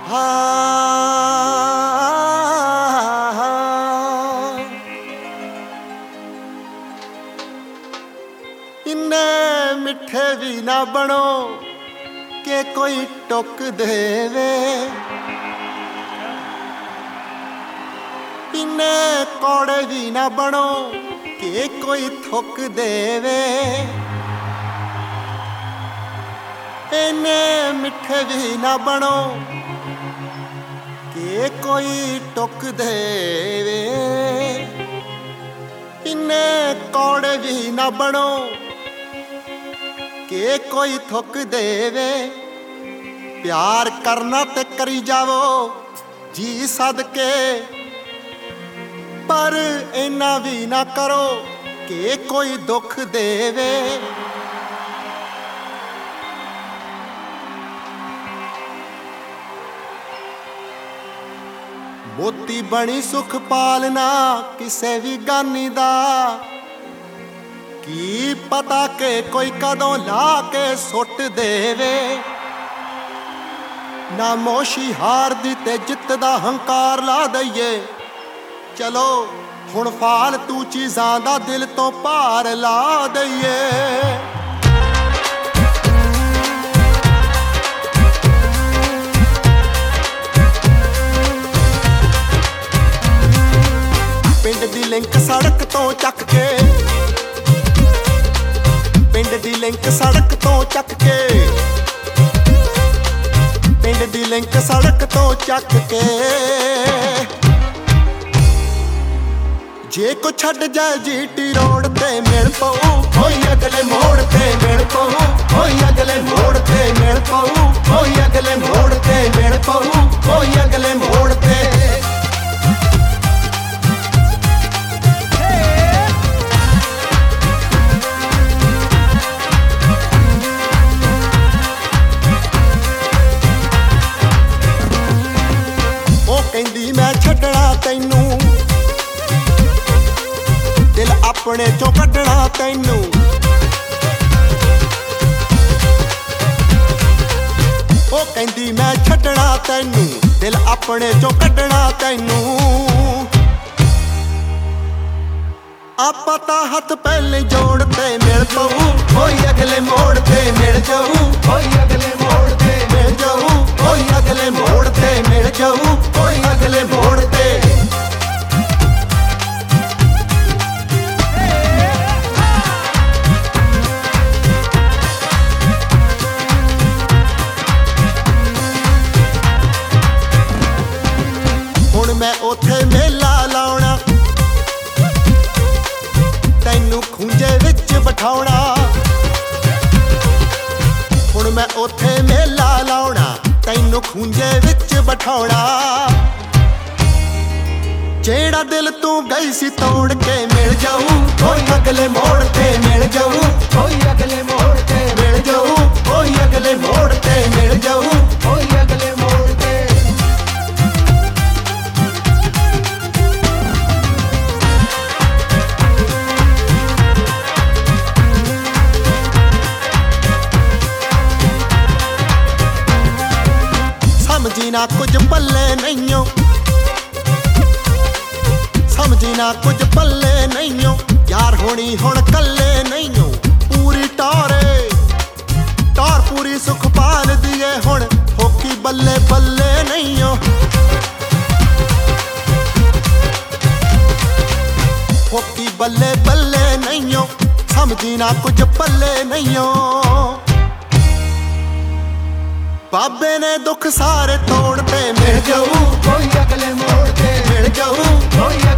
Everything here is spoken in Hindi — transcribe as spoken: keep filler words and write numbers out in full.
इन्ने मिठे भी ना बनो के कोई टोक देवे, इन्ने कौड़े भी ना बनो के कोई थुक देवे, इन्ने मिठे भी ना बनो के कोई टोक देवे, इन्ने कौड़े भी ना बनो के कोई थुक देवे। प्यार करना ते करी जावो जी सदके, पर इन्ना भी ना करो के कोई दुख देवे। मोती बनी सुख पालना किसे भी गानी दा, की पता के कोई कदों ला के सुट देवे। ना मोशी हार दी ते जित दा हंकार ला दईए, चलो हुण फालतू चीज़ां दा दिल तो भार ला दईए। पिंड दी लिंक सड़क तो चक के, पिंड दी लिंक सड़क तो चक के, पिंड दी लिंक सड़क तो चक के, जे को छड़ जाए जीटी रोड ते मिल पऊ कोई अगले मोड़ ते मिल पऊ, कोई अगले मोड़ ते मिल पऊ, कोई अगले मोड़ ते मिल पऊ, कोई अगले मोड़ ते। कहंदी मैं छड्डना तैनू, दिल अपने चों कड्डना तैनू, ओ कहंदी मैं छड्डना तैनू, दिल अपने चों कड्डना तैनू। आपां तां हथ पहले जोड़ते मिल पऊ कोई अगले मोड़ ते मिल जाऊ, कोई अगले मोड़ ते मिल जाऊ, कोई अगले मोड़ ते मिल जाऊ, कोई अगले मोड़ ते। हुण मैं ओथे मेला लाउणा, तैनू खूंजे विच बिठाउणा, हुण मैं ओथे मेला लाउणा, तैनू खूंजे विच बिठाउणा। जेड़ा दिल तू गई सी तोड़ के मिल जाऊ कोई अगले मोड़ ते मिल जाऊ, कोई अगले मोड़ ते मिल जाऊ, कोई अगले मोड़ ते मिल जाऊ, कोई अगले मोड़ ते। समझी ना कुछ पल्ले नहीं, समझी ना कुछ पल्ले नहीं, यार होनी हुण कल्ले नहीं। पूरी टौरे टौर पूरी सुख पाल दिए हुण होकी बल्ले बल्ले नहीं। होकी बल्ले बल्ले नहीं, समझी ना कुछ पल्ले नहीं। बाबे ने दुख सारे तोड़ ते मिल जाऊ कोई अगले मोड़ ते मिल जाऊ, कोई